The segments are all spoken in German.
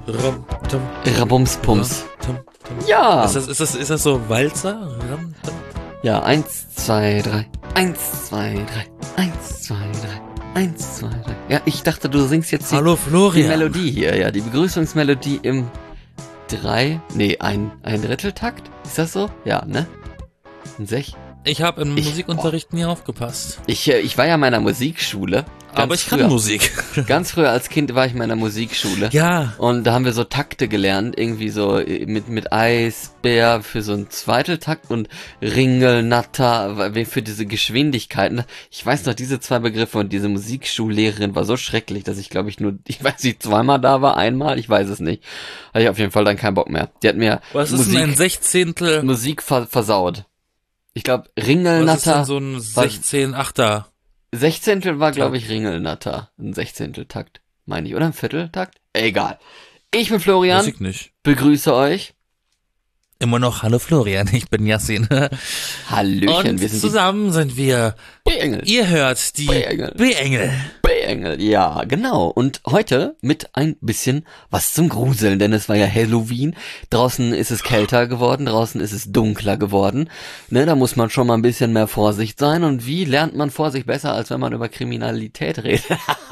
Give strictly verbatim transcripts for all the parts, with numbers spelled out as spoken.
Ram, tam, Rabumspums. tam, tam. Ja. Ist das, ist das, ist das so Walzer? Ram, tam. Ja, eins, zwei, drei. Eins, zwei, drei. Eins, zwei, drei. Eins, zwei, drei. Ja, ich dachte, du singst jetzt die, Hallo die Florian. Melodie hier, ja, die Begrüßungsmelodie im drei, nee, ein, ein Dritteltakt? Ist das so? Ja, ne? Ein Sech? Ich habe im Ich- Musikunterricht nie aufgepasst. Ich, äh, ich war ja in meiner Musikschule. Ganz Aber ich kann früher. Musik. Ganz früher als Kind war ich in meiner Musikschule. Ja. Und da haben wir so Takte gelernt, irgendwie so äh, mit mit Eisbär für so einen Zweiteltakt und Ringelnatter für diese Geschwindigkeiten. Ich weiß noch diese zwei Begriffe und diese Musikschullehrerin war so schrecklich, dass ich glaube ich nur, ich weiß nicht, zweimal da war, einmal, ich weiß es nicht. Hatte ich auf jeden Fall dann keinen Bock mehr. Die hat mir Was ist Musik, denn ein Sechzehntel? Musik ver versaut. Ich glaube Was ist denn Ringelnatter, so ein Sechzehn Achter? Sechzehntel war glaube ich Ringelnatter, ein Sechzehnteltakt, meine ich, oder ein Vierteltakt? Egal. Ich bin Weiß Florian, ich nicht. begrüße euch. Immer noch Hallo Florian, ich bin Yassin. Hallöchen, Und wir sind zusammen sind wir. die B-Engel. Ihr hört die B-Engel. B-Engel. B-Engel, ja, genau. Und heute mit ein bisschen was zum Gruseln, denn es war ja Halloween. Draußen ist es kälter geworden, draußen ist es dunkler geworden. Ne, da muss man schon mal ein bisschen mehr Vorsicht sein. Und wie lernt man Vorsicht besser, als wenn man über Kriminalität redet?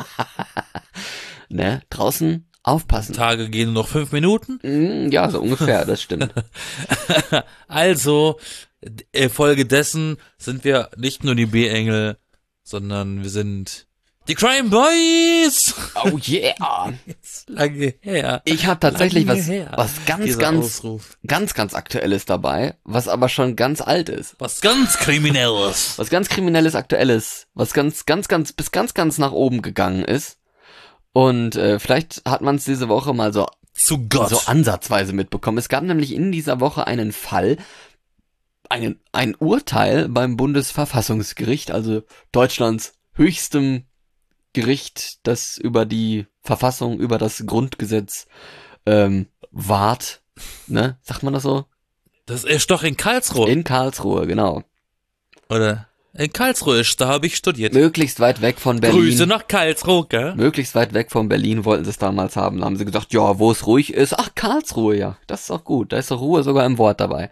Ne, draußen aufpassen. Tage gehen nur noch fünf Minuten. Mm, Ja, so ungefähr, das stimmt. Also, äh, Folge dessen sind wir nicht nur die B-Engel, sondern wir sind die Crime Boys. Oh yeah. Jetzt lange her. Ich habe tatsächlich Lange was, her, was ganz, dieser ganz, Ausruf. ganz, ganz Aktuelles dabei, was aber schon ganz alt ist. Was ganz Kriminelles. Was ganz Kriminelles, Aktuelles, was ganz, ganz, ganz, bis ganz, ganz nach oben gegangen ist. Und äh, vielleicht hat man es diese Woche mal so, Zu Gott. so ansatzweise mitbekommen. Es gab nämlich in dieser Woche einen Fall, einen, ein Urteil beim Bundesverfassungsgericht, also Deutschlands höchstem Gericht, das über die Verfassung, über das Grundgesetz ähm, wahrt. Ne? Sagt man das so? Das ist doch in Karlsruhe. In Karlsruhe, genau. Oder? In Karlsruhe ist, da habe ich studiert. Möglichst weit weg von Berlin. Grüße nach Karlsruhe, gell? Möglichst weit weg von Berlin wollten sie es damals haben. Da haben sie gesagt, ja, wo es ruhig ist. Ach, Karlsruhe, ja. Das ist auch gut. Da ist doch Ruhe sogar im Wort dabei.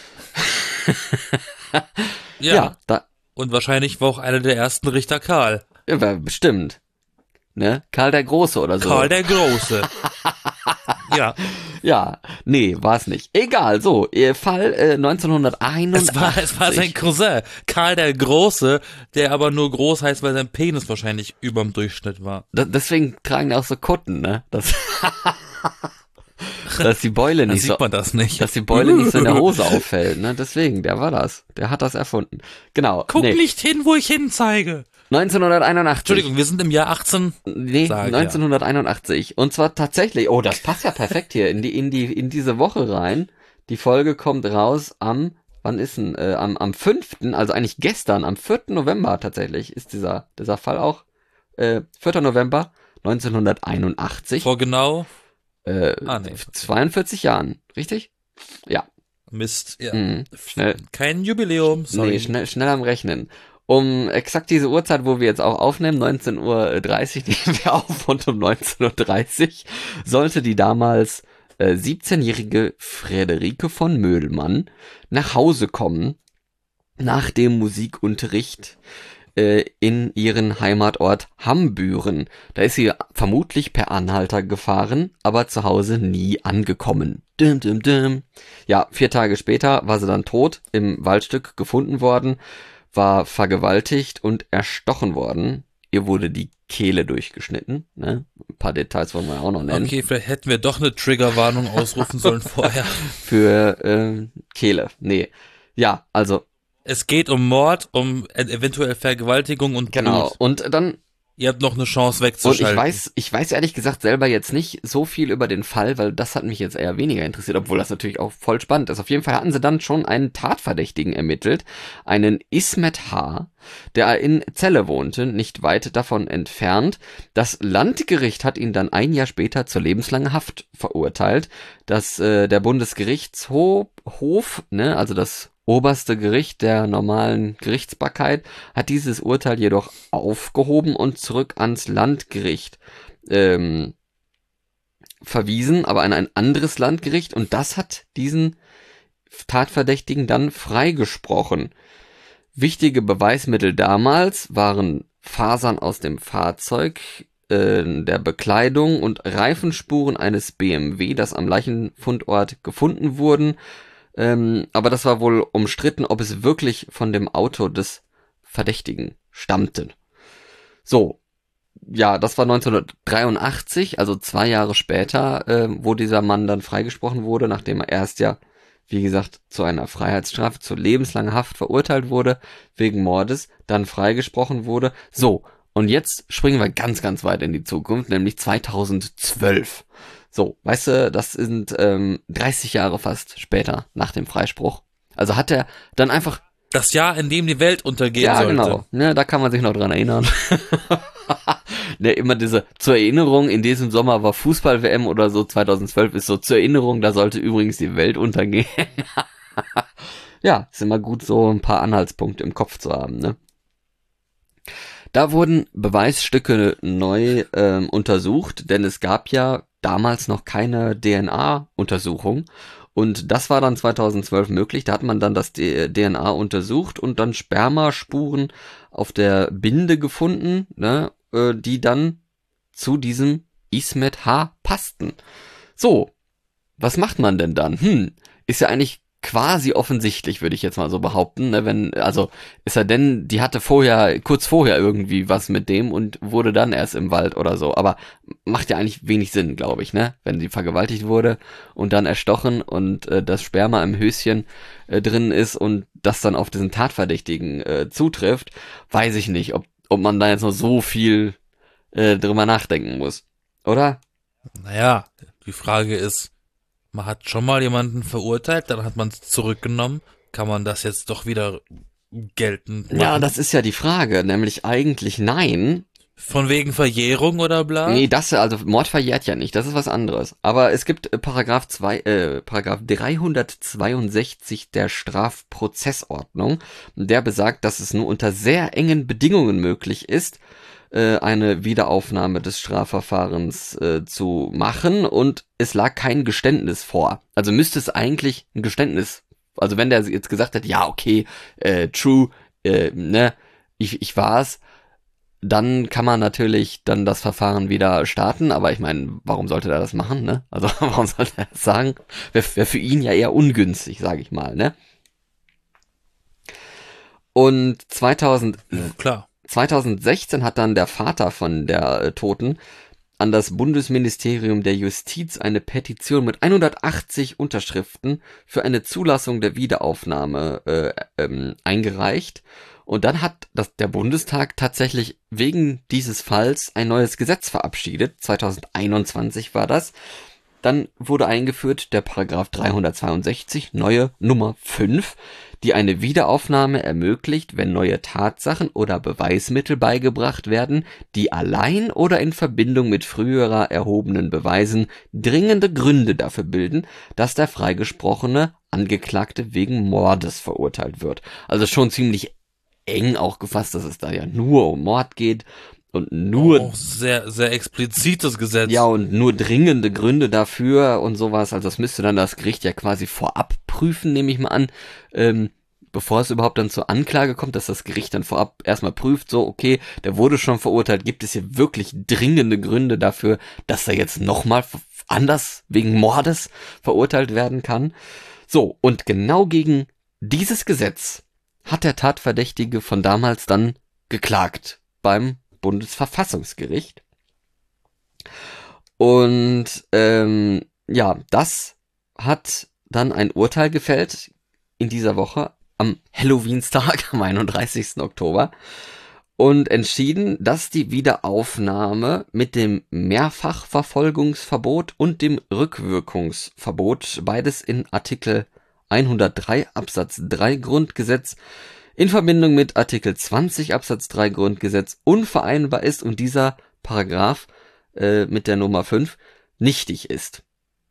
Ja. Ja, da, Und wahrscheinlich war auch einer der ersten Richter Karl. ja, bestimmt. Ne? Karl der Große oder so. Karl der Große. Ja. Ja, nee, war es nicht. Egal, so, ihr Fall äh, neunzehnhunderteinundachtzig. Es war, es war sein Cousin, Karl der Große, der aber nur groß heißt, weil sein Penis wahrscheinlich überm Durchschnitt war. Da, deswegen tragen die auch so Kutten, ne? Das dass die Beule Da nicht sieht so, man das nicht. dass die Beule nicht so in der Hose auffällt, ne? Deswegen, der war das. Der hat das erfunden. Genau. Guck nee. nicht hin, wo ich hinzeige. neunzehnhunderteinundachtzig. Entschuldigung, wir sind im Jahr achtzehn. Nee, Sag, neunzehnhunderteinundachtzig. Und zwar tatsächlich, oh, das passt ja perfekt hier in die, in die, in diese Woche rein. Die Folge kommt raus am, wann ist denn, äh, am, am fünften, also eigentlich gestern, am vierten November tatsächlich, ist dieser, dieser Fall auch, äh, vierter November neunzehnhunderteinundachtzig. Vor genau, Äh, Ah, nee. zweiundvierzig Jahren, richtig? Ja. Mist, ja. Mhm. Schnell. Kein Jubiläum, sorry. Nee, schnell, schnell am Rechnen. Um exakt diese Uhrzeit, wo wir jetzt auch aufnehmen, neunzehn Uhr dreißig nehmen wir auf und um neunzehn Uhr dreißig sollte die damals äh, siebzehnjährige Friederike von Möhlmann nach Hause kommen, nach dem Musikunterricht äh, in ihren Heimatort Hambüren. Da ist sie vermutlich per Anhalter gefahren, aber zu Hause nie angekommen. Dim, dim, dim. Ja, vier Tage später war sie dann tot, im Waldstück gefunden worden, war vergewaltigt und erstochen worden. Ihr wurde die Kehle durchgeschnitten. Ne? Ein paar Details wollen wir auch noch nennen. Okay, vielleicht hätten wir doch eine Triggerwarnung ausrufen sollen vorher. Für äh, Kehle. Nee. Ja, also Es geht um Mord, um e- eventuell Vergewaltigung und genau. Blut. Und dann Ihr habt noch eine Chance Und wegzuschalten. ich weiß, ich weiß ehrlich gesagt selber jetzt nicht so viel über den Fall, weil das hat mich jetzt eher weniger interessiert, obwohl das natürlich auch voll spannend ist. Auf jeden Fall hatten sie dann schon einen Tatverdächtigen ermittelt, einen Ismet H., der in Celle wohnte, nicht weit davon entfernt. Das Landgericht hat ihn dann ein Jahr später zur lebenslangen Haft verurteilt. Das äh, der Bundesgerichtshof, Hof, ne, also das oberste Gericht der normalen Gerichtsbarkeit, hat dieses Urteil jedoch aufgehoben und zurück ans Landgericht ähm, verwiesen, aber an ein anderes Landgericht, und das hat diesen Tatverdächtigen dann freigesprochen. Wichtige Beweismittel damals waren Fasern aus dem Fahrzeug, äh, der Bekleidung und Reifenspuren eines B M W, das am Leichenfundort gefunden wurden. Ähm, aber das war wohl umstritten, ob es wirklich von dem Auto des Verdächtigen stammte. So, ja, das war neunzehnhundertdreiundachtzig, also zwei Jahre später, äh, wo dieser Mann dann freigesprochen wurde, nachdem er erst ja, wie gesagt, zu einer Freiheitsstrafe, zu lebenslanger Haft verurteilt wurde, wegen Mordes, dann freigesprochen wurde. So, und jetzt springen wir ganz, ganz weit in die Zukunft, nämlich zweitausendzwölf. So, weißt du, das sind ähm, dreißig Jahre fast später nach dem Freispruch. Also hat er dann einfach... Das Jahr, in dem die Welt untergehen ja, sollte. genau. Ja, da kann man sich noch dran erinnern. Ne, immer diese, zur Erinnerung, in diesem Sommer war Fußball-W M oder so, zweitausendzwölf ist so, zur Erinnerung, da sollte übrigens die Welt untergehen. Ja, ist immer gut, so ein paar Anhaltspunkte im Kopf zu haben, ne? Da wurden Beweisstücke neu ähm, untersucht, denn es gab ja damals noch keine D N A-Untersuchung. Und das war dann zweitausendzwölf möglich. Da hat man dann das D N A untersucht und dann Spermaspuren auf der Binde gefunden, ne, äh, die dann zu diesem Ismet H. passten. So, was macht man denn dann? Hm, ist ja eigentlich quasi offensichtlich, würde ich jetzt mal so behaupten, ne, wenn, also, ist er denn, die hatte vorher, kurz vorher irgendwie was mit dem und wurde dann erst im Wald oder so, aber macht ja eigentlich wenig Sinn, glaube ich, ne, wenn sie vergewaltigt wurde und dann erstochen und äh, das Sperma im Höschen äh, drin ist und das dann auf diesen Tatverdächtigen äh, zutrifft, weiß ich nicht, ob, ob man da jetzt noch so viel äh, drüber nachdenken muss, oder? Naja, die Frage ist, man hat schon mal jemanden verurteilt, dann hat man es zurückgenommen. Kann man das jetzt doch wieder geltend machen? Ja, das ist ja die Frage, nämlich eigentlich nein. Von wegen Verjährung oder bla? Nee, das, also Mord verjährt ja nicht, das ist was anderes. Aber es gibt äh, Paragraph zwei, äh, Paragraph dreihundertzweiundsechzig der Strafprozessordnung, der besagt, dass es nur unter sehr engen Bedingungen möglich ist, äh, eine Wiederaufnahme des Strafverfahrens äh, zu machen, und es lag kein Geständnis vor. Also müsste es eigentlich ein Geständnis, also wenn der jetzt gesagt hat, ja, okay, äh, true, äh, ne, ich, ich war's, dann kann man natürlich dann das Verfahren wieder starten, aber ich meine, warum sollte er das machen, ne? Also warum sollte er das sagen? Wäre wär für ihn ja eher ungünstig, sage ich mal, ne? Und zweitausend, Ja, klar. zweitausendsechzehn hat dann der Vater von der äh, Toten an das Bundesministerium der Justiz eine Petition mit hundertachtzig Unterschriften für eine Zulassung der Wiederaufnahme äh, ähm, eingereicht. Und dann hat das, der Bundestag tatsächlich wegen dieses Falls ein neues Gesetz verabschiedet. zweitausendeinundzwanzig war das. Dann wurde eingeführt der Paragraph dreihundertzweiundsechzig, neue Nummer fünf, die eine Wiederaufnahme ermöglicht, wenn neue Tatsachen oder Beweismittel beigebracht werden, die allein oder in Verbindung mit früherer erhobenen Beweisen dringende Gründe dafür bilden, dass der freigesprochene Angeklagte wegen Mordes verurteilt wird. Also schon ziemlich eng auch gefasst, dass es da ja nur um Mord geht und nur... Auch sehr, sehr explizites Gesetz. Ja, und nur dringende Gründe dafür und sowas. Also das müsste dann das Gericht ja quasi vorab prüfen, nehme ich mal an, ähm, bevor es überhaupt dann zur Anklage kommt, dass das Gericht dann vorab erstmal prüft, so, okay, der wurde schon verurteilt, gibt es hier wirklich dringende Gründe dafür, dass er jetzt nochmal anders wegen Mordes verurteilt werden kann. So, und genau gegen dieses Gesetz hat der Tatverdächtige von damals dann geklagt beim Bundesverfassungsgericht. Und ähm, ja, das hat dann ein Urteil gefällt in dieser Woche am Halloweenstag, am einunddreißigsten Oktober, und entschieden, dass die Wiederaufnahme mit dem Mehrfachverfolgungsverbot und dem Rückwirkungsverbot, beides in Artikel hundertdrei Absatz drei Grundgesetz, in Verbindung mit Artikel zwanzig Absatz drei Grundgesetz unvereinbar ist und dieser Paragraph äh, mit der Nummer fünf nichtig ist.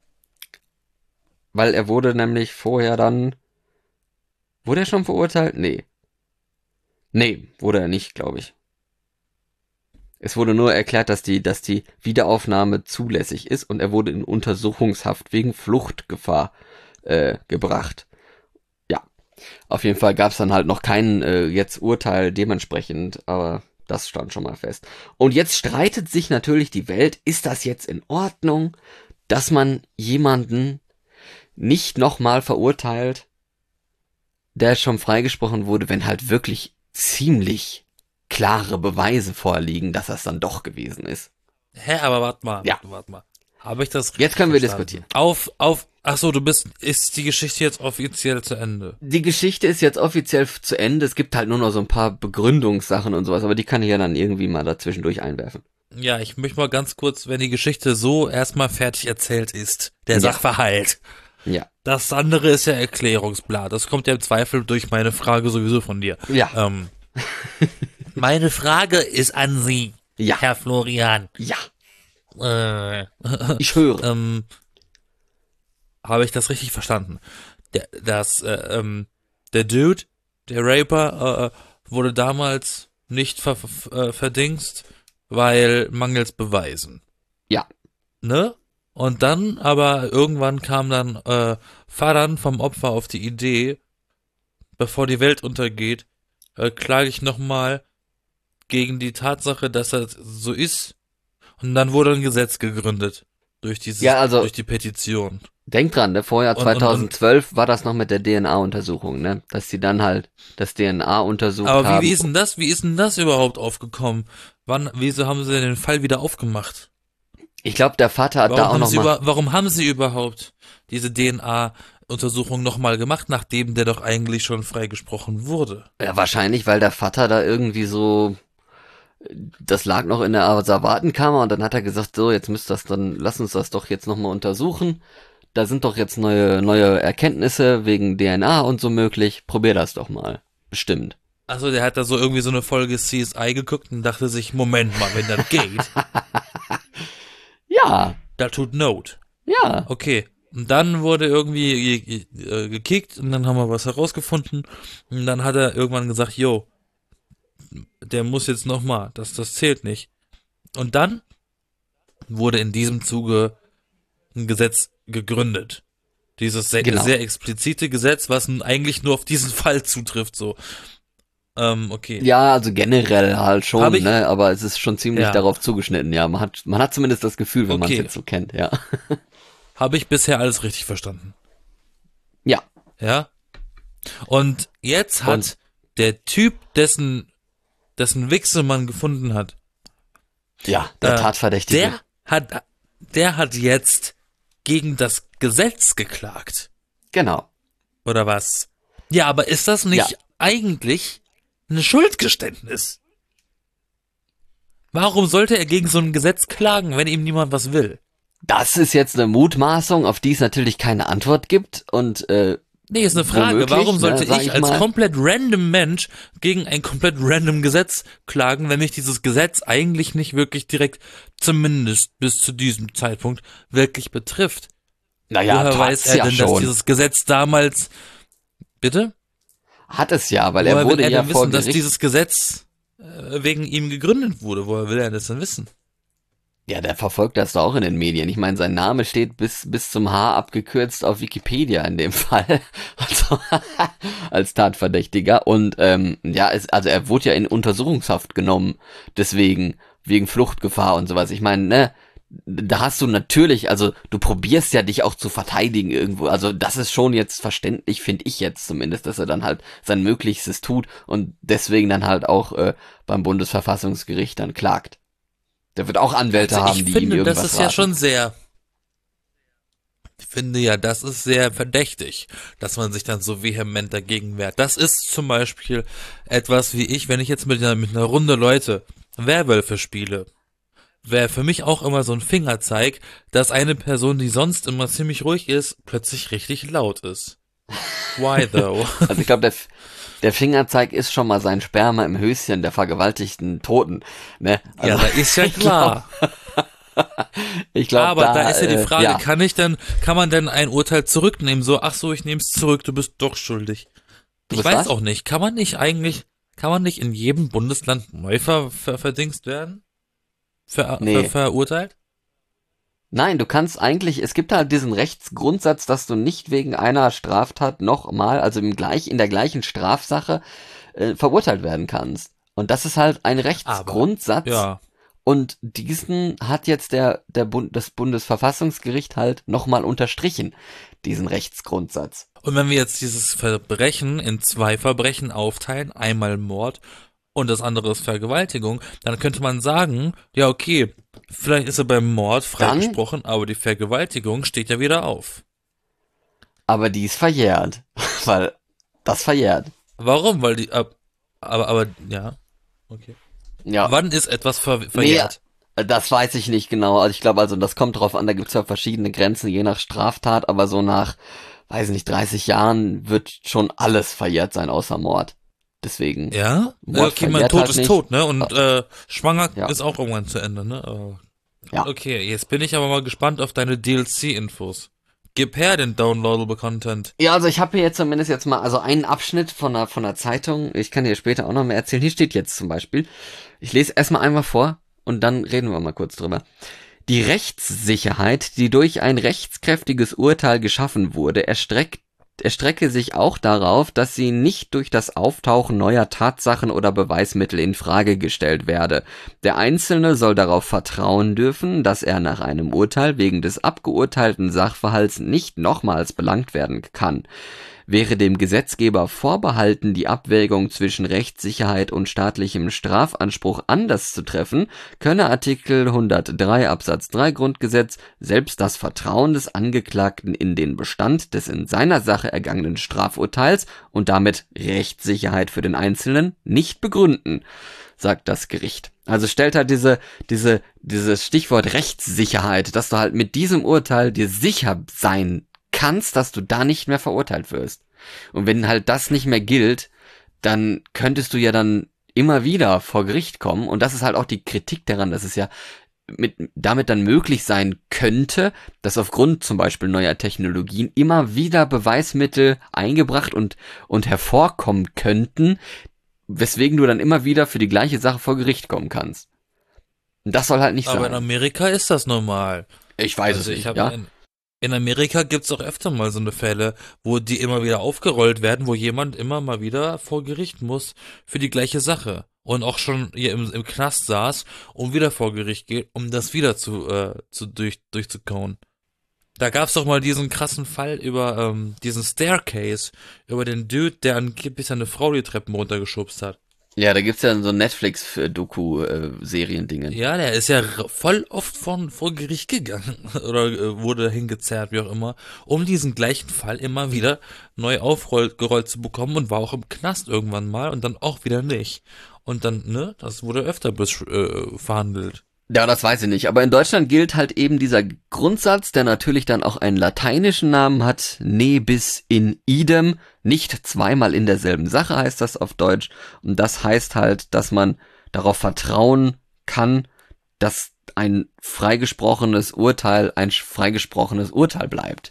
Weil er wurde nämlich vorher dann... Wurde er schon verurteilt? Nee. Nee, wurde er nicht, glaube ich. Es wurde nur erklärt, dass die, dass die Wiederaufnahme zulässig ist und er wurde in Untersuchungshaft wegen Fluchtgefahr äh, gebracht. Ja, auf jeden Fall gab es dann halt noch kein äh, jetzt Urteil dementsprechend, aber das stand schon mal fest. Und jetzt streitet sich natürlich die Welt, ist das jetzt in Ordnung, dass man jemanden nicht nochmal verurteilt, der schon freigesprochen wurde, wenn halt wirklich ziemlich klare Beweise vorliegen, dass das dann doch gewesen ist. Hä, aber warte mal, Ja. warte mal. Habe ich das richtig Jetzt können wir verstanden? diskutieren. Auf, auf, ach so, du bist, ist die Geschichte jetzt offiziell zu Ende? Die Geschichte ist jetzt offiziell f- zu Ende. Es gibt halt nur noch so ein paar Begründungssachen und sowas, aber die kann ich ja dann irgendwie mal dazwischendurch einwerfen. Ja, ich möchte mal ganz kurz, wenn die Geschichte so erstmal fertig erzählt ist, der Ja. Sachverhalt. Ja. Das andere ist ja Erklärungsblatt. Das kommt ja im Zweifel durch meine Frage sowieso von dir. Ja. Ähm, meine Frage ist an Sie, Ja. Herr Florian. Ja. Äh, Ich höre. ähm, habe ich das richtig verstanden? Der, das, äh, ähm, der Dude, der Raper, äh, wurde damals nicht ver ver äh, verdingst, weil mangels Beweisen. Ja. Ne? Und dann, aber irgendwann kam dann äh, Faran vom Opfer auf die Idee, bevor die Welt untergeht, äh, klage ich nochmal gegen die Tatsache, dass das so ist. Und dann wurde ein Gesetz gegründet. Durch dieses, Ja, also- durch die Petition. Denk dran, ne, Vorjahr Und- und- und- zweitausendzwölf war das noch mit der D N A-Untersuchung, ne? Dass die dann halt das D N A untersucht Aber haben. wie, wie ist denn das, wie ist denn das überhaupt aufgekommen? Wann, wieso haben sie denn den Fall wieder aufgemacht? Ich glaube, der Vater hat Warum da auch haben, noch sie mal... über, warum haben sie überhaupt diese D N A-Untersuchung nochmal gemacht, nachdem der doch eigentlich schon freigesprochen wurde? Ja, wahrscheinlich, weil der Vater da irgendwie so... Das lag noch in der Asservatenkammer und dann hat er gesagt, so, jetzt müsst das dann, lass uns das doch jetzt nochmal untersuchen. Da sind doch jetzt neue, neue Erkenntnisse wegen D N A und so möglich. Probier das doch mal. Bestimmt. Also der hat da so irgendwie so eine Folge C S I geguckt und dachte sich, Moment mal, wenn das geht, Ja, da tut Not. ja. Okay. Und dann wurde irgendwie ge ge äh, gekickt und dann haben wir was herausgefunden und dann hat er irgendwann gesagt, yo, der muss jetzt nochmal, das, das zählt nicht. Und dann wurde in diesem Zuge ein Gesetz gegründet. Dieses sehr, Genau. sehr explizite Gesetz, was nun eigentlich nur auf diesen Fall zutrifft, so. Ähm, okay. Ja, also generell halt Hab schon, ich- ne, aber es ist schon ziemlich Ja. darauf zugeschnitten, ja. Man hat, man hat zumindest das Gefühl, wenn man es Okay. jetzt so kennt, ja. Habe ich bisher alles richtig verstanden. Ja, Ja. Und jetzt hat Und- der Typ, dessen, dessen Wichse man gefunden hat, ja, der Äh, Tatverdächtige. der hat, der hat jetzt gegen das Gesetz geklagt. Genau. Oder was? Ja, aber ist das nicht Ja. eigentlich ein Schuldgeständnis? Warum sollte er gegen so ein Gesetz klagen, wenn ihm niemand was will? Das ist jetzt eine Mutmaßung, auf die es natürlich keine Antwort gibt und äh, Nee, ist eine Frage. Womöglich, Warum sollte ne, sag ich ich als mal. komplett random Mensch gegen ein komplett random Gesetz klagen, wenn mich dieses Gesetz eigentlich nicht wirklich direkt, zumindest bis zu diesem Zeitpunkt, wirklich betrifft? naja, Woher weiß tat's er ja denn, dass schon. dieses Gesetz damals, bitte? Hat es ja, weil Woher er will wurde er ja denn vor wissen, dass Gericht... dieses Gesetz äh, wegen ihm gegründet wurde? Woher will er das denn wissen? Ja, der verfolgt das doch auch in den Medien. Ich meine, sein Name steht bis bis zum Haar abgekürzt auf Wikipedia in dem Fall, also als Tatverdächtiger. Und ähm, ja, es, also er wurde ja in Untersuchungshaft genommen, deswegen wegen Fluchtgefahr und sowas. Ich meine, ne, da hast du natürlich, also du probierst ja dich auch zu verteidigen irgendwo. Also das ist schon jetzt verständlich, finde ich jetzt zumindest, dass er dann halt sein Möglichstes tut und deswegen dann halt auch äh, beim Bundesverfassungsgericht dann klagt. Der wird auch Anwälte Also haben, ich die finde, ihm irgendwas das ist ja raten. schon sehr, ich finde ja, das ist sehr verdächtig, dass man sich dann so vehement dagegen wehrt. Das ist zum Beispiel etwas wie ich, wenn ich jetzt mit einer, mit einer Runde Leute Werwölfe spiele, wäre für mich auch immer so ein Fingerzeig, dass eine Person, die sonst immer ziemlich ruhig ist, plötzlich richtig laut ist. Why though? Also ich glaube, der, der Fingerzeig ist schon mal sein Sperma im Höschen der vergewaltigten Toten. Ne? Ja, Also, da ist ja klar. ich glaube, Aber da, ist ja die äh, Frage, ja. kann ich denn, kann man denn ein Urteil zurücknehmen? So, ach so, ich nehme es zurück, du bist doch schuldig. Du Ich bist weiß was? auch nicht, kann man nicht eigentlich, kann man nicht in jedem Bundesland neu ver, ver, verdingst werden? ver, ver, Nee. verurteilt? Nein, du kannst eigentlich, es gibt halt diesen Rechtsgrundsatz, dass du nicht wegen einer Straftat nochmal, also im gleich, in der gleichen Strafsache, äh, verurteilt werden kannst. Und das ist halt ein Aber, Rechtsgrundsatz. ja. Und diesen hat jetzt der, der Bund, das Bundesverfassungsgericht halt nochmal unterstrichen, diesen Rechtsgrundsatz. Und wenn wir jetzt dieses Verbrechen in zwei Verbrechen aufteilen, einmal Mord und das andere ist Vergewaltigung, dann könnte man sagen, ja okay, vielleicht ist er beim Mord Dann, freigesprochen, aber die Vergewaltigung steht ja wieder auf. aber die ist verjährt. Weil das verjährt. Warum? Weil die, ab- aber, aber, ja, okay. Ja. Wann ist etwas ver Nee, verjährt? das weiß ich nicht genau. Also ich glaube, also das kommt drauf an, da gibt's ja verschiedene Grenzen, je nach Straftat, aber so nach, weiß nicht, dreißig Jahren wird schon alles verjährt sein, außer Mord. Deswegen, Ja? Ja, Mord okay, mein verjährt Tod halt ist nicht. tot, ne? Und äh, schwanger Ja, ist auch irgendwann zu Ende, ne? Aber, ja. okay, jetzt bin ich aber mal gespannt auf deine D L C-Infos. Gib her den downloadable Content. Ja, also ich habe hier jetzt zumindest jetzt mal, also einen Abschnitt von einer, von einer Zeitung, ich kann dir später auch noch mehr erzählen. Hier steht jetzt zum Beispiel, ich lese erstmal einmal vor und dann reden wir mal kurz drüber. Die Rechtssicherheit, die durch ein rechtskräftiges Urteil geschaffen wurde, erstreckt, erstrecke sich auch darauf, dass sie nicht durch das Auftauchen neuer Tatsachen oder Beweismittel in Frage gestellt werde. Der Einzelne soll darauf vertrauen dürfen, dass er nach einem Urteil wegen des abgeurteilten Sachverhalts nicht nochmals belangt werden kann. Wäre dem Gesetzgeber vorbehalten, die Abwägung zwischen Rechtssicherheit und staatlichem Strafanspruch anders zu treffen, könne Artikel hundertdrei Absatz drei Grundgesetz selbst das Vertrauen des Angeklagten in den Bestand des in seiner Sache ergangenen Strafurteils und damit Rechtssicherheit für den Einzelnen nicht begründen, sagt das Gericht. Also stellt halt diese, diese, dieses Stichwort Rechtssicherheit, dass du halt mit diesem Urteil dir sicher sein kannst, dass du da nicht mehr verurteilt wirst. Und wenn halt das nicht mehr gilt, dann könntest du ja dann immer wieder vor Gericht kommen. Und das ist halt auch die Kritik daran, dass es ja mit, damit dann möglich sein könnte, dass aufgrund zum Beispiel neuer Technologien immer wieder Beweismittel eingebracht und, und hervorkommen könnten, weswegen du dann immer wieder für die gleiche Sache vor Gericht kommen kannst. Und das soll halt nicht Aber in sein. Amerika ist das normal. Ich weiß Also es ich nicht, habe ja? in, in Amerika gibt's auch öfter mal so eine Fälle, wo die immer wieder aufgerollt werden, wo jemand immer mal wieder vor Gericht muss für die gleiche Sache und auch schon hier im, im Knast saß und wieder vor Gericht geht, um das wieder zu, äh, zu durch, durchzukauen. Da gab's doch mal diesen krassen Fall über ähm, diesen Staircase, über den Dude, der angeblich seine Frau die Treppen runtergeschubst hat. Ja, da gibt's ja so Netflix-Doku-Serien-Dingen. Ja, der ist ja r- voll oft von, vor Gericht gegangen oder äh, wurde hingezerrt, wie auch immer, um diesen gleichen Fall immer wieder neu aufgerollt zu bekommen und war auch im Knast irgendwann mal und dann auch wieder nicht. Und dann, ne, das wurde öfter bis, äh, verhandelt. Ja, das weiß ich nicht. Aber in Deutschland gilt halt eben dieser Grundsatz, der natürlich dann auch einen lateinischen Namen hat. Ne bis in idem. Nicht zweimal in derselben Sache heißt das auf Deutsch. Und das heißt halt, dass man darauf vertrauen kann, dass ein freigesprochenes Urteil ein freigesprochenes Urteil bleibt.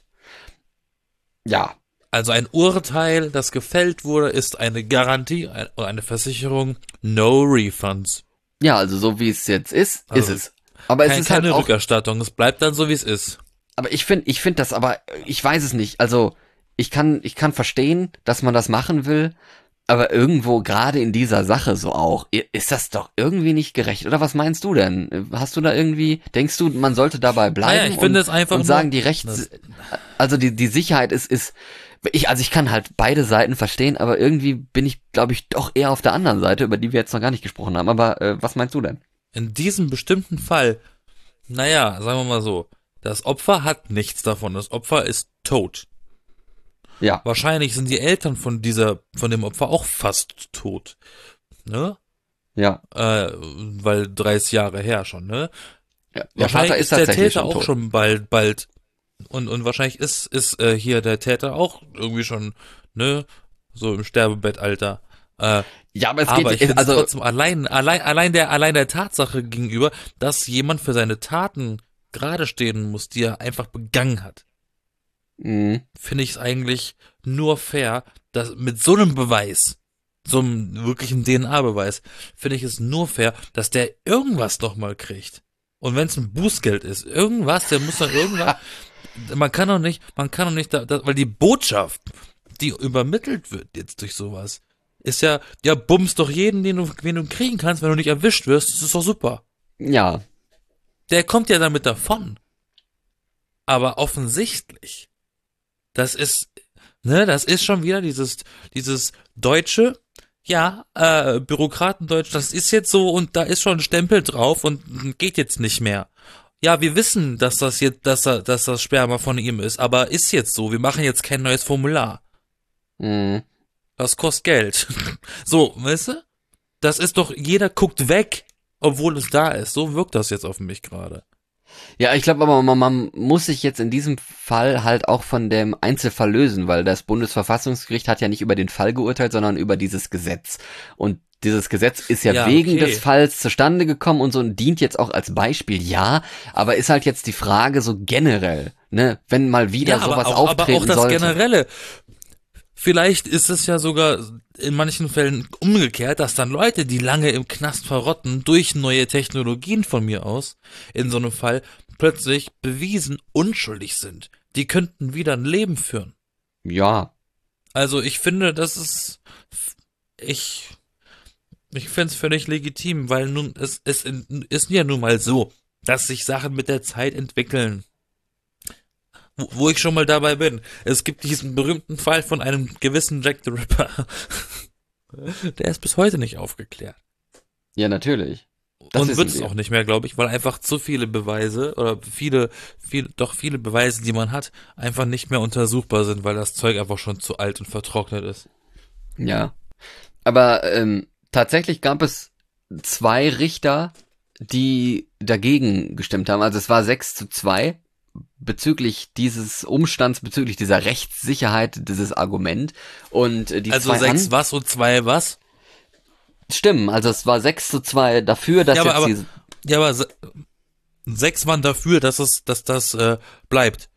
Ja. Also ein Urteil, das gefällt wurde, ist eine Garantie ein- oder eine Versicherung, no refunds. Ja, also so wie es jetzt ist, Also ist es. Aber es kein, ist halt keine auch, Rückerstattung, es bleibt dann so, wie es ist. aber ich finde, ich finde das aber, ich weiß es nicht. Also, ich kann, ich kann verstehen, dass man das machen will, aber irgendwo, gerade in dieser Sache so auch, i- ist das doch irgendwie nicht gerecht. Oder was meinst du denn? Hast du da irgendwie, denkst du, man sollte dabei bleiben Naja, ich finde und, es einfach und sagen, nur, die Rechts, das, also die, die Sicherheit ist, ist, ich, also ich kann halt beide Seiten verstehen, aber irgendwie bin ich, glaube ich, doch eher auf der anderen Seite, über die wir jetzt noch gar nicht gesprochen haben. Aber äh, was meinst du denn? in diesem bestimmten Fall, naja, sagen wir mal so, das Opfer hat nichts davon, das Opfer ist tot. Ja, Wahrscheinlich sind die Eltern von dieser, von dem Opfer auch fast tot, ne? ja. Äh, weil dreißig Jahre her schon, ne? Ja, der Wahrscheinlich Vater ist ist der tatsächlich Täter schon auch tot. schon bald, bald, und, und wahrscheinlich ist, ist äh, hier der Täter auch irgendwie schon, ne, so im Sterbebettalter. Äh, Ja, aber es aber ich geht, finde es also, trotzdem allein, allein, allein der, allein der Tatsache gegenüber, dass jemand für seine Taten gerade stehen muss, die er einfach begangen hat, mh, finde ich es eigentlich nur fair, dass mit so einem Beweis, so einem wirklichen D N A-Beweis, finde ich es nur fair, dass der irgendwas noch mal kriegt. Und wenn es ein Bußgeld ist, irgendwas, der muss dann irgendwas, man kann doch nicht, man kann doch nicht, da, da, weil die Botschaft, die übermittelt wird jetzt durch sowas, ist ja, ja, bums doch jeden, den du, den du kriegen kannst, wenn du nicht erwischt wirst, das ist doch super. Ja. Der kommt ja damit davon. Aber offensichtlich, das ist, ne, das ist schon wieder dieses, dieses deutsche, ja, äh, Bürokratendeutsch, das ist jetzt so und da ist schon ein Stempel drauf und geht jetzt nicht mehr. Ja, wir wissen, dass das jetzt, dass, er, dass das Sperma von ihm ist, aber ist jetzt so, wir machen jetzt kein neues Formular. Mhm. Das kostet Geld. So, weißt du? Das ist doch, jeder guckt weg, obwohl es da ist. So wirkt das jetzt auf mich gerade. Ja, ich glaube aber, man, man muss sich jetzt in diesem Fall halt auch von dem Einzelfall lösen, weil das Bundesverfassungsgericht hat ja nicht über den Fall geurteilt, sondern über dieses Gesetz. Und dieses Gesetz ist ja, Ja, wegen okay. des Falls zustande gekommen und so und dient jetzt auch als Beispiel, ja, aber ist halt jetzt die Frage so generell, ne, wenn mal wieder Ja, aber sowas auch, aber auftreten auch das sollte. Generelle. Vielleicht ist es ja sogar in manchen Fällen umgekehrt, dass dann Leute, die lange im Knast verrotten, durch neue Technologien von mir aus, in so einem Fall, plötzlich bewiesen unschuldig sind. Die könnten wieder ein Leben führen. Ja, Also ich finde, das ist, ich, ich finde es völlig legitim, weil nun, es, es ist ja nun mal so, dass sich Sachen mit der Zeit entwickeln. Wo, wo ich schon mal dabei bin. Es gibt diesen berühmten Fall von einem gewissen Jack the Ripper. Der ist bis heute nicht aufgeklärt. ja, natürlich. Das Und wissen wird es wir. auch nicht mehr, glaube ich, weil einfach zu viele Beweise oder viele, viele, doch viele Beweise, die man hat, einfach nicht mehr untersuchbar sind, weil das Zeug einfach schon zu alt und vertrocknet ist. Ja. Aber ähm, tatsächlich gab es zwei Richter, die dagegen gestimmt haben. Also es war sechs zu zwei bezüglich dieses Umstands, bezüglich dieser Rechtssicherheit, dieses Argument. Und äh, die Also zwei sechs an was und zwei was? stimmen. Also es war sechs zu zwei dafür, dass Ja, aber, jetzt aber, diese ja, aber se- sechs waren dafür, dass es, dass das äh, bleibt.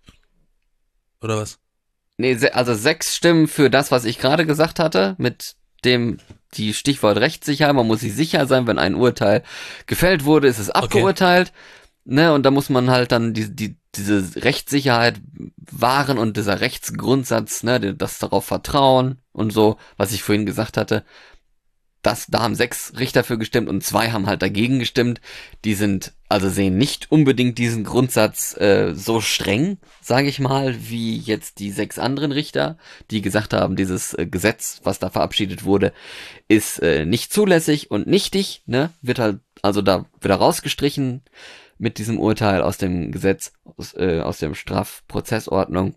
Oder was? Nee, se- also sechs Stimmen für das, was ich gerade gesagt hatte, mit dem die Stichwort rechtssicher, man muss sich sicher sein, wenn ein Urteil gefällt wurde, ist es abgeurteilt, ne, und da muss man halt dann die, die, diese Rechtssicherheit wahren und dieser Rechtsgrundsatz, ne, das darauf vertrauen und so, was ich vorhin gesagt hatte, das, da haben sechs Richter für gestimmt und zwei haben halt dagegen gestimmt. Die sind, also sehen nicht unbedingt diesen Grundsatz äh, so streng, sage ich mal, wie jetzt die sechs anderen Richter, die gesagt haben, dieses äh, Gesetz, was da verabschiedet wurde, ist äh, nicht zulässig und nichtig, ne? Wird halt, also da wieder rausgestrichen mit diesem Urteil aus dem Gesetz, aus, äh, aus dem Strafprozessordnung.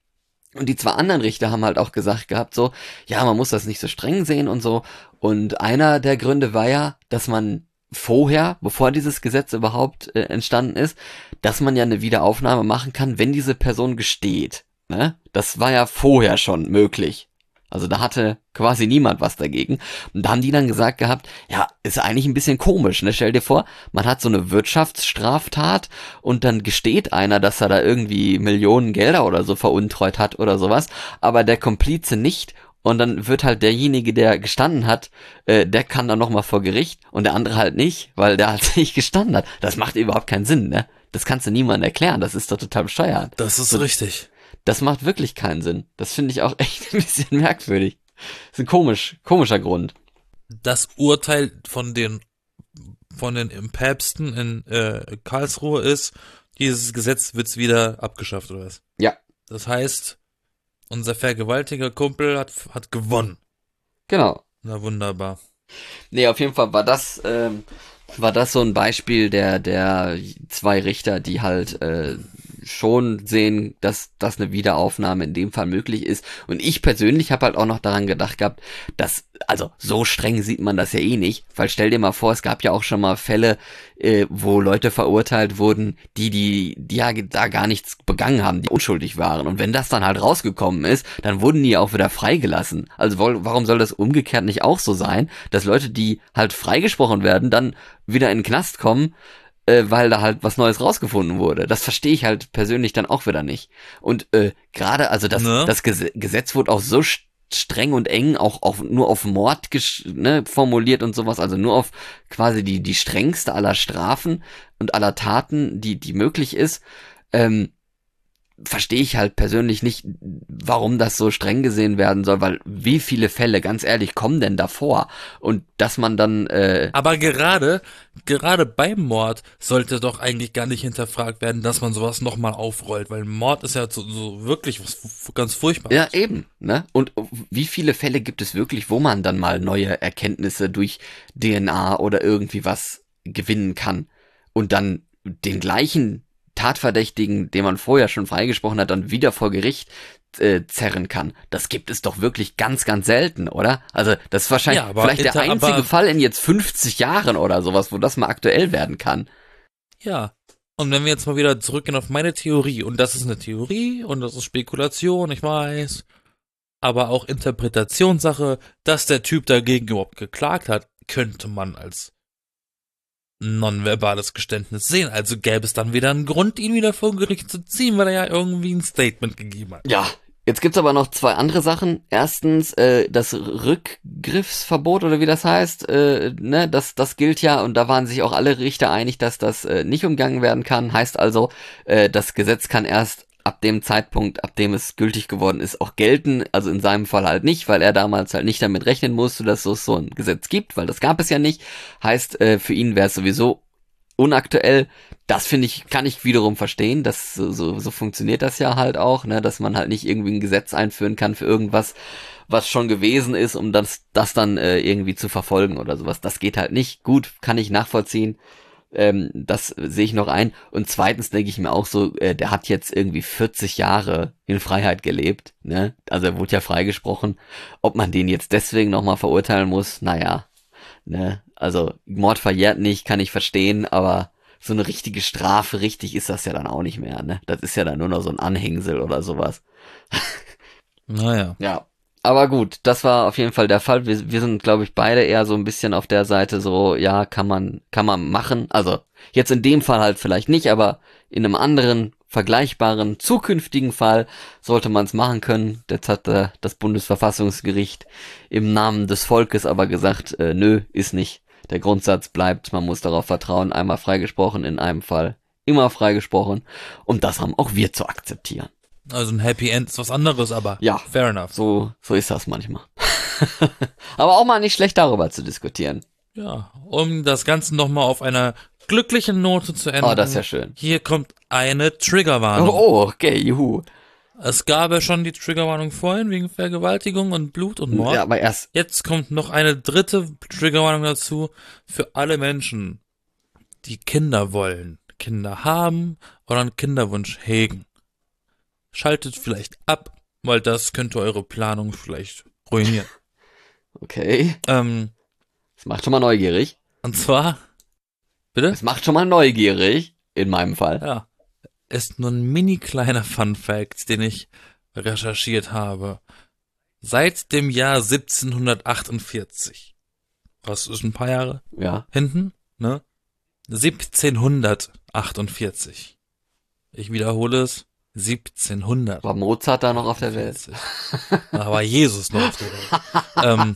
Und die zwei anderen Richter haben halt auch gesagt gehabt, so, ja, man muss das nicht so streng sehen und so. Und einer der Gründe war ja, dass man vorher, bevor dieses Gesetz überhaupt äh, entstanden ist, dass man ja eine Wiederaufnahme machen kann, wenn diese Person gesteht. Ne? Das war ja vorher schon möglich. Also da hatte quasi niemand was dagegen. Und da haben die dann gesagt gehabt, ja, ist eigentlich ein bisschen komisch, ne? Stell dir vor, man hat so eine Wirtschaftsstraftat und dann gesteht einer, dass er da irgendwie Millionen Gelder oder so veruntreut hat oder sowas, aber der Komplize nicht. Und dann wird halt derjenige, der gestanden hat, äh, der kann dann nochmal vor Gericht und der andere halt nicht, weil der halt nicht gestanden hat. Das macht überhaupt keinen Sinn, ne? Das kannst du niemandem erklären, das ist doch total bescheuert. Das ist So, richtig. das macht wirklich keinen Sinn. Das finde ich auch echt ein bisschen merkwürdig. Das ist ein komisch, komischer Grund. Das Urteil von den von den Päpsten in äh, Karlsruhe ist, dieses Gesetz wird's wieder abgeschafft, oder was? Ja, Das heißt, unser vergewaltiger Kumpel hat, hat gewonnen. genau. Na wunderbar. Nee, auf jeden Fall war das, ähm, war das so ein Beispiel der, der zwei Richter, die halt äh, schon sehen, dass, dass eine Wiederaufnahme in dem Fall möglich ist. Und ich persönlich habe halt auch noch daran gedacht gehabt, dass, also so streng sieht man das ja eh nicht, weil stell dir mal vor, es gab ja auch schon mal Fälle, äh, wo Leute verurteilt wurden, die, die, die ja da gar nichts begangen haben, die unschuldig waren. Und wenn das dann halt rausgekommen ist, dann wurden die auch wieder freigelassen. Also wo, warum soll das umgekehrt nicht auch so sein, dass Leute, die halt freigesprochen werden, dann wieder in den Knast kommen, äh, weil da halt was Neues rausgefunden wurde. Das verstehe ich halt persönlich dann auch wieder nicht. Und äh, gerade, also das, Ne? das Ges- Gesetz wurde auch so st- streng und eng, auch auf, nur auf Mord gesch- ne, formuliert und sowas, also nur auf quasi die, die strengste aller Strafen und aller Taten, die, die möglich ist, ähm, verstehe ich halt persönlich nicht, warum das so streng gesehen werden soll, weil wie viele Fälle, ganz ehrlich, kommen denn davor? Und dass man dann, äh, Aber gerade, gerade beim Mord sollte doch eigentlich gar nicht hinterfragt werden, dass man sowas nochmal aufrollt, weil Mord ist ja so, so wirklich was f- ganz ja, Furchtbares. eben, ne? Und wie viele Fälle gibt es wirklich, wo man dann mal neue Erkenntnisse durch D N A oder irgendwie was gewinnen kann und dann den gleichen Tatverdächtigen, den man vorher schon freigesprochen hat, dann wieder vor Gericht äh, zerren kann. Das gibt es doch wirklich ganz, ganz selten, oder? Also das ist wahrscheinlich Ja, aber vielleicht der inter, einzige aber Fall in jetzt fünfzig Jahren oder sowas, wo das mal aktuell werden kann. ja. Und wenn wir jetzt mal wieder zurückgehen auf meine Theorie, und das ist eine Theorie und das ist Spekulation, ich weiß, aber auch Interpretationssache, dass der Typ dagegen überhaupt geklagt hat, könnte man als nonverbales Geständnis sehen. Also gäbe es dann wieder einen Grund, ihn wieder vor Gericht zu ziehen, weil er ja irgendwie ein Statement gegeben hat. Ja, jetzt gibt's aber noch zwei andere Sachen. Erstens, äh, das Rückgriffsverbot oder wie das heißt, äh, ne, das, das gilt ja und da waren sich auch alle Richter einig, dass das äh, nicht umgangen werden kann. Heißt also, äh, das Gesetz kann erst ab dem Zeitpunkt, ab dem es gültig geworden ist, auch gelten. Also in seinem Fall halt nicht, weil er damals halt nicht damit rechnen musste, dass es so ein Gesetz gibt, weil das gab es ja nicht. Heißt, äh, für ihn wäre es sowieso unaktuell. Das finde ich, kann ich wiederum verstehen, dass so, so, so funktioniert das ja halt auch, ne, dass man halt nicht irgendwie ein Gesetz einführen kann für irgendwas, was schon gewesen ist, um das, das dann äh, irgendwie zu verfolgen oder sowas. Das geht halt nicht. Gut, kann ich nachvollziehen. Ähm, das sehe ich noch ein. Und zweitens denke ich mir auch so, äh, der hat jetzt irgendwie vierzig Jahre in Freiheit gelebt, ne? Also er wurde ja freigesprochen. Ob man den jetzt deswegen nochmal verurteilen muss, naja, ne? Also Mord verjährt nicht, kann ich verstehen, aber so eine richtige Strafe, richtig ist das ja dann auch nicht mehr, ne? Das ist ja dann nur noch so ein Anhängsel oder sowas. Naja. Ja. Aber gut, das war auf jeden Fall der Fall. Wir, wir sind, glaube ich, beide eher so ein bisschen auf der Seite so, ja, kann man, kann man machen. Also jetzt in dem Fall halt vielleicht nicht, aber in einem anderen vergleichbaren zukünftigen Fall sollte man es machen können. Jetzt hat äh, das Bundesverfassungsgericht im Namen des Volkes aber gesagt, äh, nö, ist nicht. Der Grundsatz bleibt, man muss darauf vertrauen, einmal freigesprochen, in einem Fall immer freigesprochen. Und das haben auch wir zu akzeptieren. Also ein Happy End ist was anderes, aber Ja, fair enough. so, so ist das manchmal. Aber auch mal nicht schlecht darüber zu diskutieren. Ja, um das Ganze nochmal auf einer glücklichen Note zu enden. Oh, das ist ja schön. Hier kommt eine Oh, Triggerwarnung. oh, okay, juhu. Es gab ja schon die Triggerwarnung vorhin wegen Vergewaltigung und Blut und Mord. Ja, aber erst, Jetzt kommt noch eine dritte Triggerwarnung dazu für alle Menschen, die Kinder wollen, Kinder haben oder einen Kinderwunsch hegen. Schaltet vielleicht ab, weil das könnte eure Planung vielleicht ruinieren. okay. Ähm, Es macht schon mal neugierig. und zwar, bitte? Es macht schon mal neugierig, in meinem Fall. Ja, ist nur ein mini kleiner Fun Fact, den ich recherchiert habe. Seit dem Jahr siebzehnhundertachtundvierzig, was ist ein paar Jahre Ja. hinten, ne? siebzehnhundertachtundvierzig. Ich wiederhole es, siebzehnhundert. War Mozart da noch auf der Welt? Da war Jesus noch auf der Welt. ähm,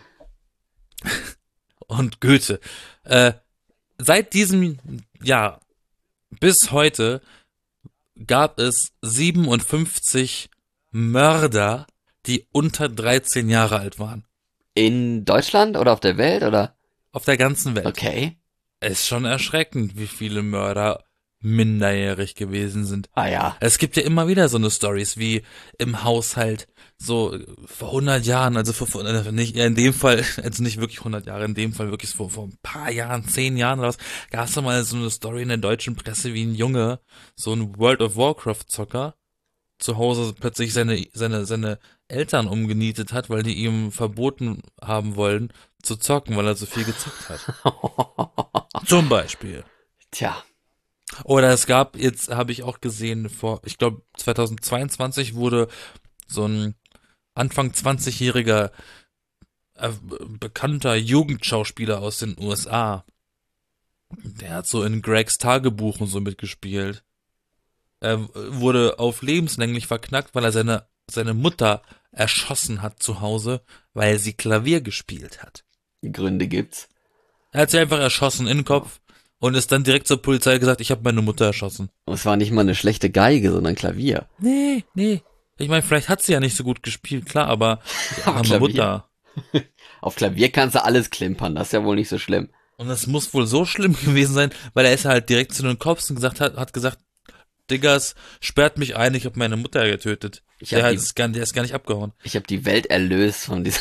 und Goethe. Äh, seit diesem Jahr bis heute gab es siebenundfünfzig Mörder, die unter dreizehn Jahre alt waren. In Deutschland oder auf der Welt oder? Auf der ganzen Welt. Okay. Es ist schon erschreckend, wie viele Mörder minderjährig gewesen sind. Ah ja. Es gibt ja immer wieder so eine Stories wie im Haushalt, so vor hundert Jahren, also vor, vor nicht ja, in dem Fall, also nicht wirklich hundert Jahre, in dem Fall wirklich vor, vor ein paar Jahren, zehn Jahren oder was, gab es da mal so eine Story in der deutschen Presse, wie ein Junge, so ein World of Warcraft Zocker, zu Hause plötzlich seine, seine, seine Eltern umgenietet hat, weil die ihm verboten haben wollen, zu zocken, weil er so viel gezockt hat. Zum Beispiel. Tja. Oder es gab, jetzt habe ich auch gesehen, vor, ich glaube zweitausendzweiundzwanzig wurde so ein Anfang zwanzigjähriger äh, bekannter Jugendschauspieler aus den U S A. Der hat so in Gregs Tagebuch und so mitgespielt. Er wurde auf lebenslänglich verknackt, weil er seine seine Mutter erschossen hat zu Hause, weil sie Klavier gespielt hat. Gründe gibt's. Er hat sie einfach erschossen in den Kopf und ist dann direkt zur Polizei gesagt, ich habe meine Mutter erschossen. Und es war nicht mal eine schlechte Geige, sondern Klavier. Nee, nee. Ich meine, vielleicht hat sie ja nicht so gut gespielt, klar, aber die Aber arme Klavier? Mutter. Auf Klavier kannst du alles klimpern, das ist ja wohl nicht so schlimm. Und das muss wohl so schlimm gewesen sein, weil er ist halt direkt zu den Cops und gesagt hat, hat gesagt, Diggers, sperrt mich ein, ich habe meine Mutter getötet. Ich Der, hab hat die- es gar, der ist gar nicht abgehauen. Ich habe die Welt erlöst von diesem.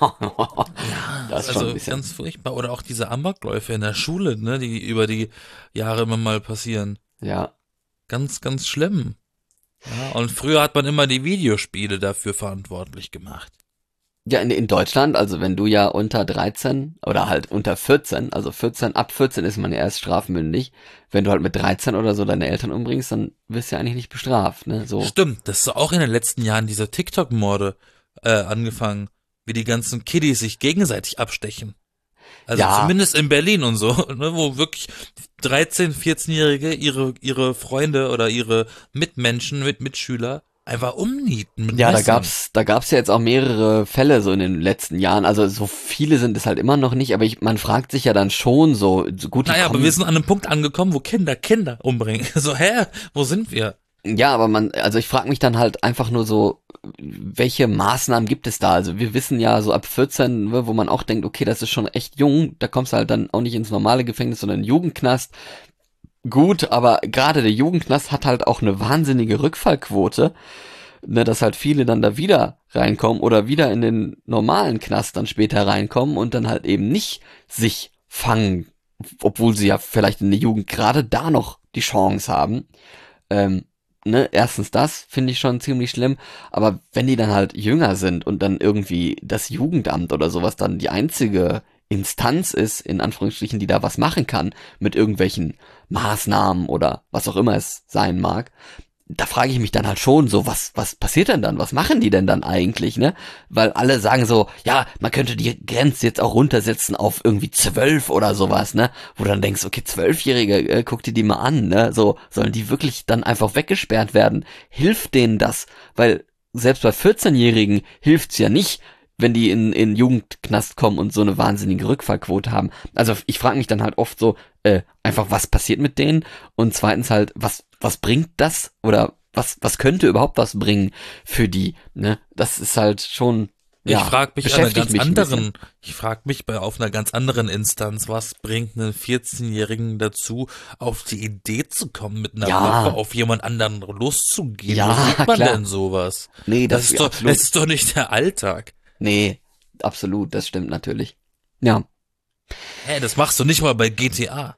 Das ist schon Also ein bisschen. ganz furchtbar. Oder auch diese Amokläufe in der Schule, ne, die über die Jahre immer mal passieren. Ja. Ganz, ganz schlimm. Ja, und früher hat man immer die Videospiele dafür verantwortlich gemacht. Ja, in, in Deutschland, also wenn du ja unter dreizehn oder halt unter vierzehn, also vierzehn, ab vierzehn ist man ja erst strafmündig. Wenn du halt mit dreizehn oder so deine Eltern umbringst, dann wirst du ja eigentlich nicht bestraft, ne? So. Stimmt, das ist auch in den letzten Jahren diese TikTok-Morde äh, angefangen, wie die ganzen Kiddies sich gegenseitig abstechen. Also Ja. zumindest in Berlin und so, ne, wo wirklich dreizehn-, vierzehnjährige ihre ihre Freunde oder ihre Mitmenschen, mit Mitschüler einfach umnieten mit Ja, da Messern. gab's, da gab's ja jetzt auch mehrere Fälle so in den letzten Jahren. Also so viele sind es halt immer noch nicht, aber ich, man fragt sich ja dann schon so, so gut. die Naja, aber kommen- wir sind an einem Punkt angekommen, wo Kinder Kinder umbringen. So, hä, wo sind wir? Ja, aber man, also ich frage mich dann halt einfach nur so, welche Maßnahmen gibt es da? Also wir wissen ja so ab vierzehn, ne, wo man auch denkt, okay, das ist schon echt jung, da kommst du halt dann auch nicht ins normale Gefängnis, sondern in den Jugendknast. Gut, aber gerade der Jugendknast hat halt auch eine wahnsinnige Rückfallquote, ne, dass halt viele dann da wieder reinkommen oder wieder in den normalen Knast dann später reinkommen und dann halt eben nicht sich fangen, obwohl sie ja vielleicht in der Jugend gerade da noch die Chance haben. Ähm, ne, erstens das finde ich schon ziemlich schlimm, aber wenn die dann halt jünger sind und dann irgendwie das Jugendamt oder sowas dann die einzige Instanz ist, in Anführungsstrichen, die da was machen kann, mit irgendwelchen Maßnahmen oder was auch immer es sein mag, da frage ich mich dann halt schon so, was, was passiert denn dann? Was machen die denn dann eigentlich, ne? Weil alle sagen so, ja, man könnte die Grenze jetzt auch runtersetzen auf irgendwie zwölf oder sowas, ne? Wo du dann denkst, okay, Zwölfjährige, äh, guck dir die mal an, ne? So, sollen die wirklich dann einfach weggesperrt werden? Hilft denen das? Weil selbst bei vierzehnjährigen hilft's ja nicht, wenn die in, in Jugendknast kommen und so eine wahnsinnige Rückfallquote haben. Also ich frage mich dann halt oft so, äh, einfach, was passiert mit denen? Und zweitens halt, was, was bringt das? Oder was, was könnte überhaupt was bringen für die? Ne? Das ist halt schon, ja, ich frage mich an einer beschäftigt ganz mich ein bisschen. anderen, ich frage mich bei auf einer ganz anderen Instanz, was bringt einen vierzehnjährigen dazu, auf die Idee zu kommen, mit einer Ja. Waffe auf jemand anderen loszugehen? Ja, Wo sieht man klar. denn sowas? Nee, das, Das ist ist doch, absolut. das ist doch nicht der Alltag. Nee, absolut, das stimmt natürlich. Ja. Hä, das machst du nicht mal bei G T A.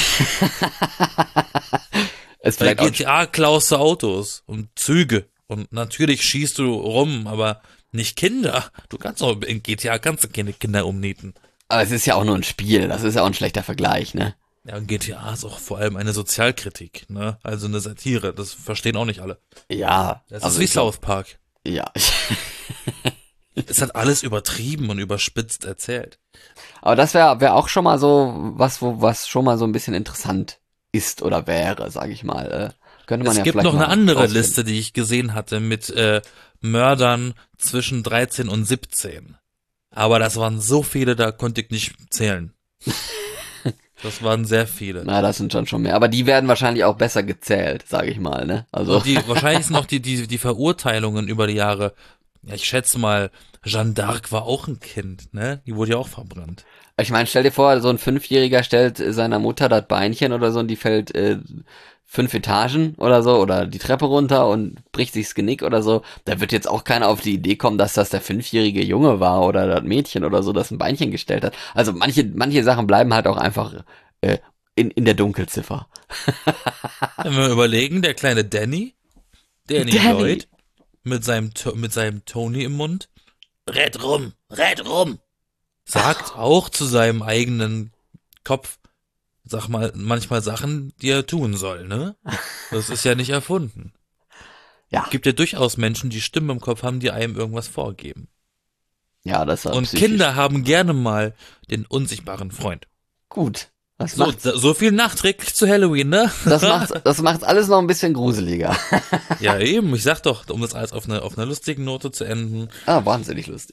Ist Bei vielleicht auch, G T A klaust du Autos und Züge und natürlich schießt du rum, aber nicht Kinder. Du kannst auch in G T A kannst du keine Kinder umnieten. aber es ist ja auch nur ein Spiel, das ist ja auch ein schlechter Vergleich, ne? Ja, und G T A ist auch vor allem eine Sozialkritik, ne? Also eine Satire. Das verstehen auch nicht alle. Ja. Das also ist wie ich glaub- South Park. Ja. Es hat alles übertrieben und überspitzt erzählt. Aber das wäre wär auch schon mal so was, wo was schon mal so ein bisschen interessant ist oder wäre, sage ich mal. Äh, könnte man Es ja gibt vielleicht noch mal eine andere rausfinden. Liste, die ich gesehen hatte mit äh, Mördern zwischen dreizehn und siebzehn. Aber das waren so viele, da konnte ich nicht zählen. Das waren sehr viele. Na, das sind schon schon mehr. Aber die werden wahrscheinlich auch besser gezählt, sage ich mal, ne? Also Und die, wahrscheinlich sind auch die, die, die Verurteilungen über die Jahre. Ja, ich schätze mal, Jeanne d'Arc war auch ein Kind, ne? Die wurde ja auch verbrannt. ich meine, stell dir vor, so ein Fünfjähriger stellt äh, seiner Mutter das Beinchen oder so und die fällt äh, fünf Etagen oder so oder die Treppe runter und bricht sich das Genick oder so. Da wird jetzt auch keiner auf die Idee kommen, dass das der fünfjährige Junge war oder das Mädchen oder so, das ein Beinchen gestellt hat. Also manche, manche Sachen bleiben halt auch einfach äh, in, in der Dunkelziffer. Wenn wir überlegen, der kleine Danny, Danny, Danny. Lloyd, mit seinem, To- mit seinem Tony im Mund, red rum, red rum, sagt auch zu seinem eigenen Kopf, sag mal, manchmal Sachen, die er tun soll, ne? Das ist ja nicht erfunden. Ja, Gibt ja durchaus Menschen, die Stimmen im Kopf haben, die einem irgendwas vorgeben. ja, das war Und psychisch. Kinder haben gerne mal den unsichtbaren Freund. Gut. Das So, macht, so viel nachträglich zu Halloween, ne? das macht, das macht alles noch ein bisschen gruseliger. Ja, eben, ich sag doch, um das alles auf einer auf einer lustigen Note zu enden. Ah, wahnsinnig lustig.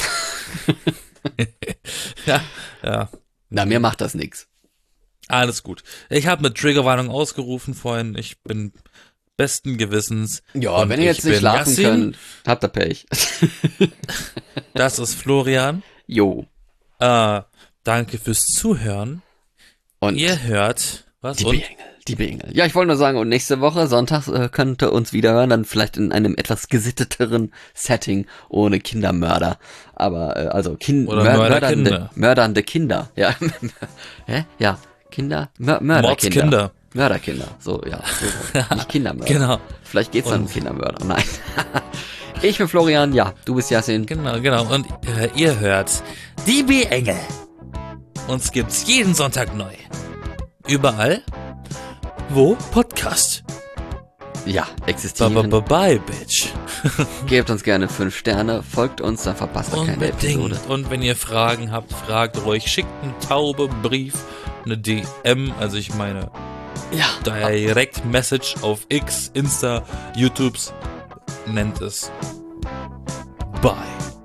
Ja, ja. Na, mir macht das nix. Alles gut. Ich habe eine Triggerwarnung ausgerufen vorhin. Ich bin besten Gewissens. Ja, Und wenn ihr jetzt ich nicht bin schlafen Yassin. könnt, habt ihr Pech. Das ist Florian. Jo. Äh, danke fürs Zuhören. Und Ihr hört was die und B-Engel, die B-Engel. Ja, ich wollte nur sagen, und nächste Woche, Sonntag, äh, könnt ihr uns wieder hören, dann vielleicht in einem etwas gesitteteren Setting, ohne Kindermörder. Aber, äh, also, kind, Oder mör Mörderkinder. mördernde, mördernde Kinder. Ja, hä? Ja, Kinder, Mör Mörderkinder. Mordskinder. Mörderkinder, so, ja. So. Nicht Kindermörder. Genau. Vielleicht geht's dann um Und- Kindermörder. Nein. Ich bin Florian, ja, du bist Yassin. Genau, genau. Und äh, ihr hört die B-Engel. Uns gibt's jeden Sonntag neu. Überall, wo Podcast. Ja, Bye, existieren. bye, bye, bitch. Gebt uns gerne fünf Sterne, folgt uns, dann verpasst ihr keine Episode. Unbedingt. Und wenn ihr Fragen habt, fragt ruhig. Schickt einen Taube-Brief, eine D M, also ich meine Ja, Direct Message auf X, Insta, YouTubes. Nennt es. Bye.